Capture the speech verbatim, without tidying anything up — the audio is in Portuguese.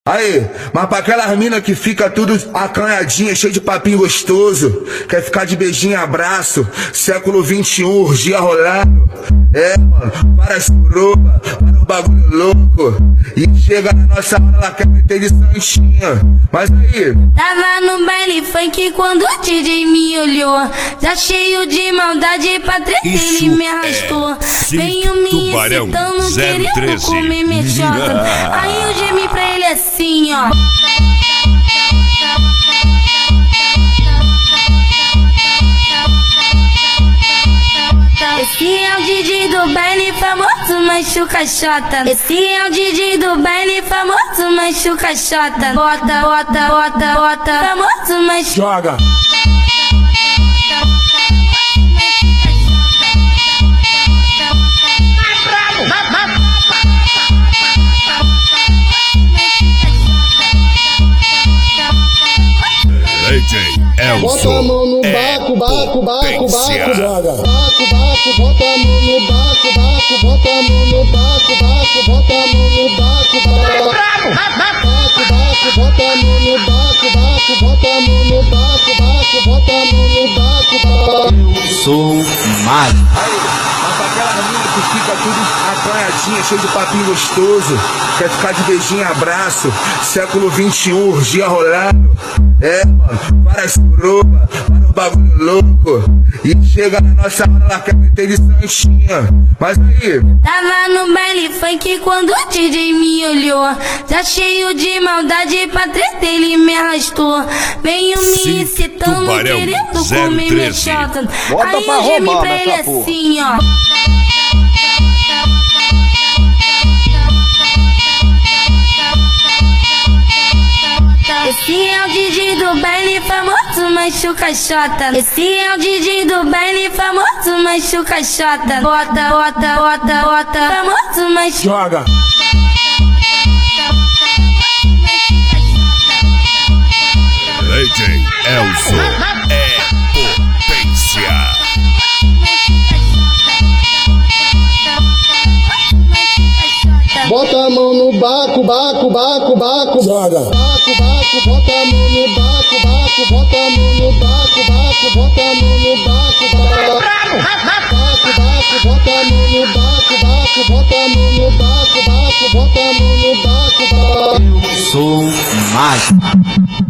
Aí, mas pra aquelas minas que fica tudo acanhadinha, cheio de papinho gostoso, quer ficar de beijinho e abraço, século vinte e um, urgia rolando. É, mano, para as coroa, para o bagulho louco. E chega na nossa hora, ela quer meter de santinha. Mas aí, tava no baile funk quando o D J me olhou, já cheio de maldade pra tretar, ele me arrastou. É Venho me excitando, querendo comer minha chota. Aí eu gemi pra ele assim, ó. Esse é o D J do baile famoso, machuca chota. Esse é o D J do baile famoso, machuca chota. Bota, bota, bota, bota, famoso, machuca. Joga. D J Elson. Bota a mão no baco, baco, baco, baco, joga. Baco, baco, bota a mão no baco, baco, bota a mão no baco, baco, bota a mão no baco, baco, baco, baco, bota a mão no baco, baco, bota a mão no baco, baco, bota a mão no baco, baco. Eu sou mágico. Aí, mas pra aquelas minas que fica tudo acanhadinha, cheio de papinho gostoso, quer ficar de beijinho e abraço, século vinte e um, urgia rolando. É, mano, para as coroa, para o bagulho louco. E chega na nossa hora, ela quer meter de santinha. Mas aí, tava no baile funk quando o D J me olhou, já cheio de maldade pra tretar, ele me arrastou. Venho me excitando, querendo comer minha chota. Aí eu gemi pra ele assim, ó. Esse é o D J do baile famoso, machuca chota. Esse é o D J do baile famoso, machuca chota. Bota, bota, bota, bota, famoso, machuca. joga. D J Elson é potência. Bota a mão no baco, baco, baco, baco, joga. Baco, baco, bota a mão no baco, baco, bota a mão no baco, baco, bota a mão no baco, baco, baco, baco, bota a mão no baco, baco, bota a mão no baco, baco, bota a mão no baco, baco. Eu sou mágico.